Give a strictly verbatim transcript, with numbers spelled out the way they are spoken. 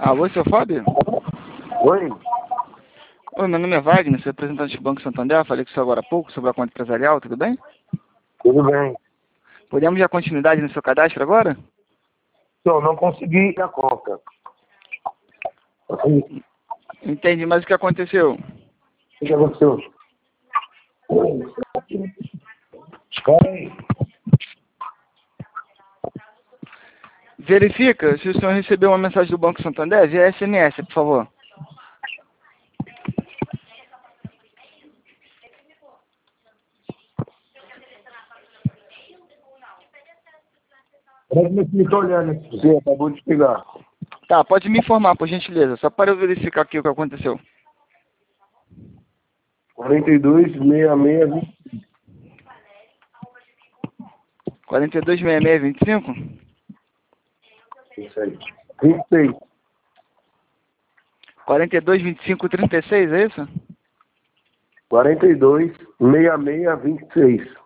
Alô, seu Fábio? Oi? Oi, meu nome é Wagner, sou representante do Banco Santander. Falei com o senhor agora há pouco sobre a conta empresarial, tudo bem? Tudo bem. Podemos dar continuidade no seu cadastro agora? Então, não consegui a conta. O Entendi, mas o que aconteceu? que aconteceu? Espera aí. Verifica se o senhor recebeu uma mensagem do Banco Santander via S M S, por favor. Parece que me estou olhando aqui. Você acabou de pegar. Tá, pode me informar, por gentileza, só para eu verificar aqui o que aconteceu. quarenta e dois, sessenta e seis, quarenta e dois, sessenta e seis, vinte e cinco? isso aí. vinte e seis. quarenta e dois, vinte e cinco, trinta e seis, é isso? quarenta e dois, sessenta e seis, vinte e seis.